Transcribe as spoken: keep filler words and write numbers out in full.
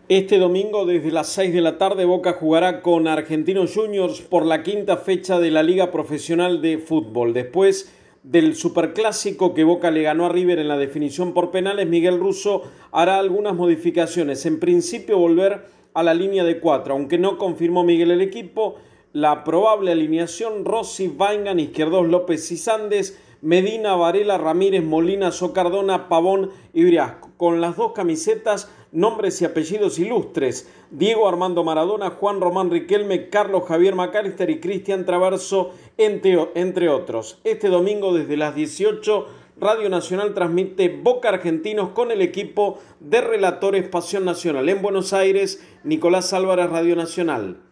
Este domingo desde las seis de la tarde Boca jugará con Argentinos Juniors por la quinta fecha de la Liga Profesional de Fútbol. Después del superclásico que Boca le ganó a River en la definición por penales, Miguel Russo hará algunas modificaciones. En principio volver a la línea de cuatro, aunque no confirmó Miguel el equipo. La probable alineación: Rossi, Vaingan, Izquierdos, López y Sandes, Medina, Varela, Ramírez, Molina, Socardona, Pavón y Briasco. Con las dos camisetas, nombres y apellidos ilustres: Diego Armando Maradona, Juan Román Riquelme, Carlos Javier McAllister y Cristian Traverso, entre, entre otros. Este domingo desde las dieciocho, Radio Nacional transmite Boca Argentinos con el equipo de relatores Pasión Nacional. En Buenos Aires, Nicolás Álvarez, Radio Nacional.